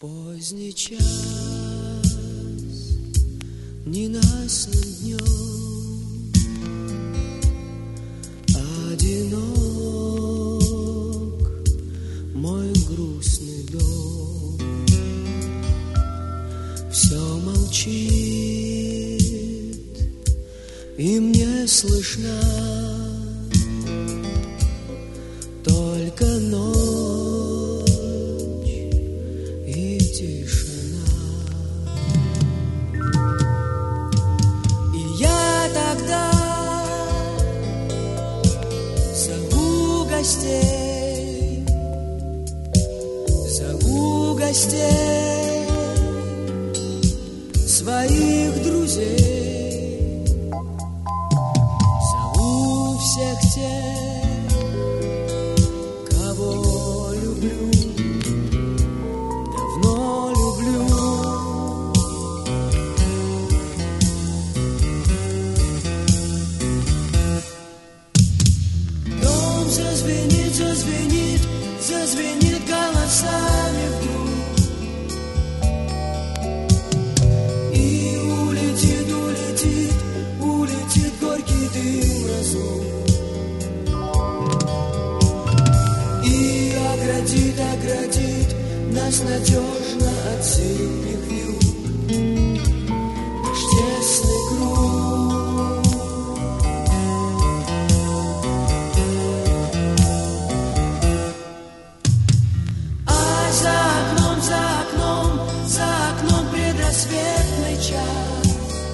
Поздний час, ненастным днем, одинок мой грустный дом. Все молчит, и мне слышна только ночь и тишина. И я тогда зову гостей, своих друзей, зову всех тех, кого люблю, давно люблю. Дом зазвенит, зазвенит, зазвенит голосами вдруг. И улетит, улетит, улетит горький дым разлук. И оградит, оградит нас надежно от зимних вьюг наш тесный круг. А за окном, за окном, за окном предрассветный час.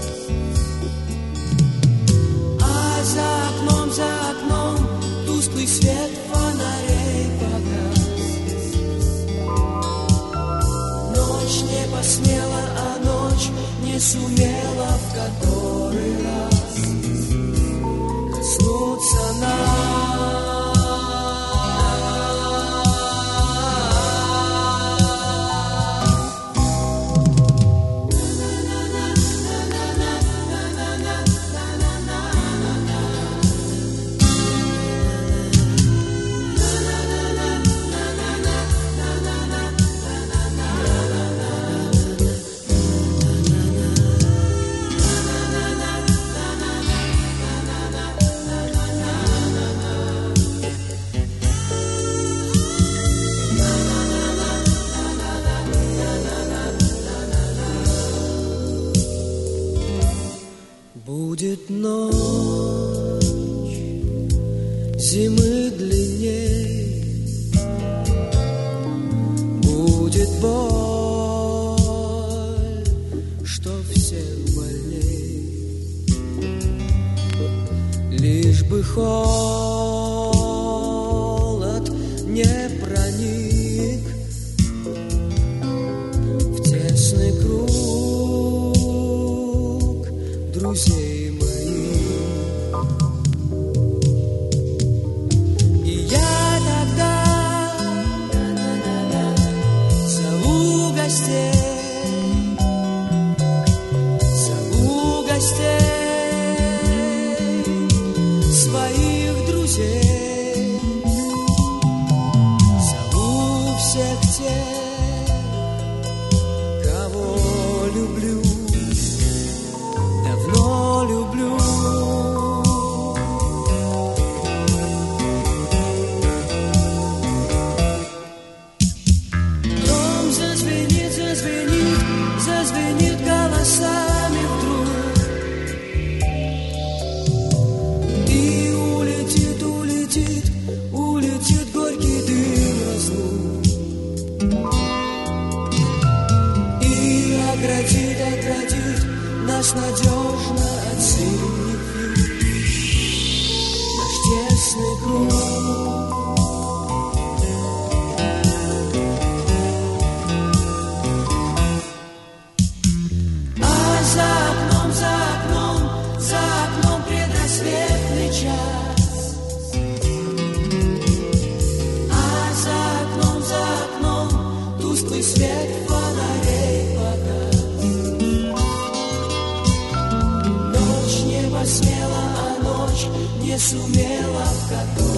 А за окном тусклый свет фонарей погас. Ночь не посмела, а ночь не сумела в который раз коснуться нас. Будет ночь зимы длинней, будет боль, что всех больней, лишь бы холод не проник в тесный круг друзей моих. И я тогда зову гостей, своих друзей, зову всех тех, кого люблю, давно люблю. Дом зазвенит, зазвенит, зазвенит голосами вдруг. И улетит, улетит, улетит горький дым разлук. И оградит, оградит нас надежно от зимних вьюг наш тесный круг. А за окном, за окном, за окном предрассветный час. А за окном тусклый свет фонарей погас. Ночь не посмела, а ночь не сумела в который